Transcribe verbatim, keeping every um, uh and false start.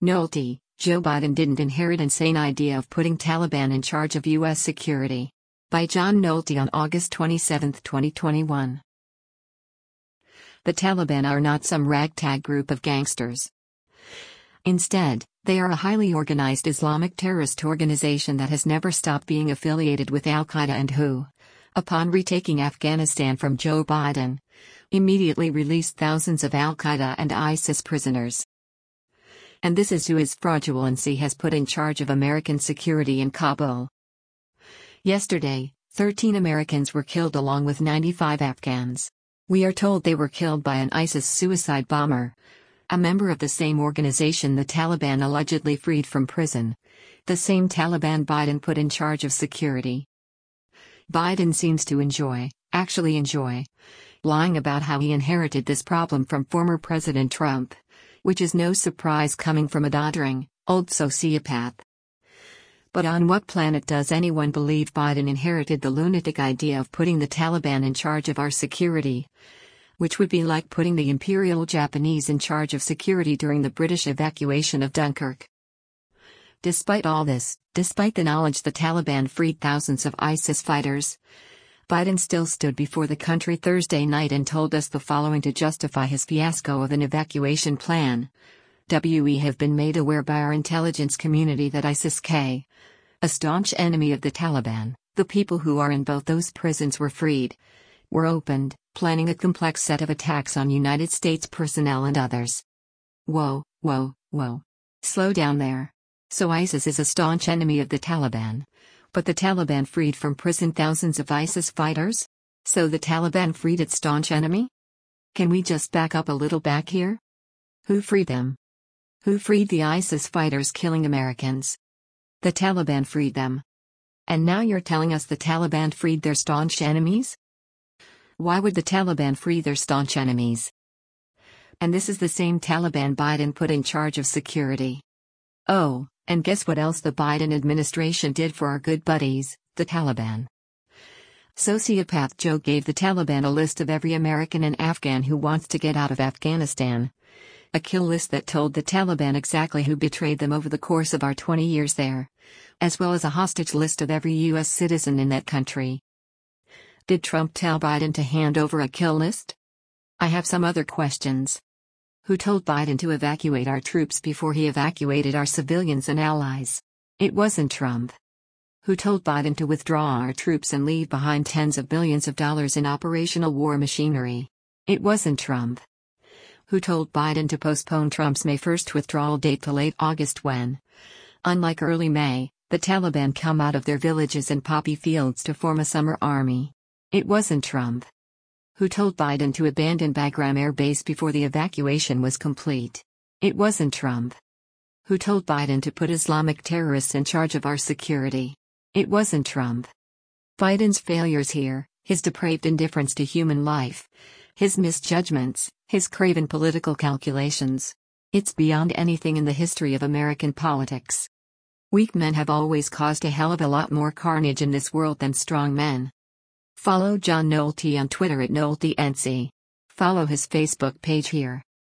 Nolte, Joe Biden didn't inherit insane idea of putting Taliban in charge of U S security. By John Nolte on August twenty-seventh, twenty twenty-one. The Taliban are not some ragtag group of gangsters. Instead, they are a highly organized Islamic terrorist organization that has never stopped being affiliated with Al-Qaeda and who, upon retaking Afghanistan from Joe Biden, immediately released thousands of Al-Qaeda and ISIS prisoners. And this is who his fraudulency has put in charge of American security in Kabul. Yesterday, thirteen Americans were killed along with ninety-five Afghans. We are told they were killed by an ISIS suicide bomber, a member of the same organization the Taliban allegedly freed from prison, the same Taliban Biden put in charge of security. Biden seems to enjoy, actually enjoy, lying about how he inherited this problem from former President Trump, which is no surprise coming from a doddering, old sociopath. But on what planet does anyone believe Biden inherited the lunatic idea of putting the Taliban in charge of our security? Which would be like putting the Imperial Japanese in charge of security during the British evacuation of Dunkirk. Despite all this, despite the knowledge the Taliban freed thousands of ISIS fighters, Biden still stood before the country Thursday night and told us the following to justify his fiasco of an evacuation plan. We have been made aware by our intelligence community that ISIS-K, a staunch enemy of the Taliban, the people who are in both those prisons were freed, were opened, planning a complex set of attacks on United States personnel and others. Whoa, whoa, whoa. Slow down there. So ISIS is a staunch enemy of the Taliban. But the Taliban freed from prison thousands of ISIS fighters? So the Taliban freed its staunch enemy? Can we just back up a little back here? Who freed them? Who freed the ISIS fighters killing Americans? The Taliban freed them. And now you're telling us the Taliban freed their staunch enemies? Why would the Taliban free their staunch enemies? And this is the same Taliban Biden put in charge of security. Oh, and guess what else the Biden administration did for our good buddies, the Taliban? Sociopath Joe gave the Taliban a list of every American and Afghan who wants to get out of Afghanistan. A kill list that told the Taliban exactly who betrayed them over the course of our twenty years there, as well as a hostage list of every U S citizen in that country. Did Trump tell Biden to hand over a kill list? I have some other questions. Who told Biden to evacuate our troops before he evacuated our civilians and allies? It wasn't Trump. Who told Biden to withdraw our troops and leave behind tens of billions of dollars in operational war machinery? It wasn't Trump. Who told Biden to postpone Trump's May first withdrawal date to late August when, unlike early May, the Taliban come out of their villages and poppy fields to form a summer army? It wasn't Trump. Who told Biden to abandon Bagram Air Base before the evacuation was complete? It wasn't Trump. Who told Biden to put Islamic terrorists in charge of our security? It wasn't Trump. Biden's failures here, his depraved indifference to human life, his misjudgments, his craven political calculations. It's beyond anything in the history of American politics. Weak men have always caused a hell of a lot more carnage in this world than strong men. Follow John Nolte on Twitter at NolteNC. Follow his Facebook page here.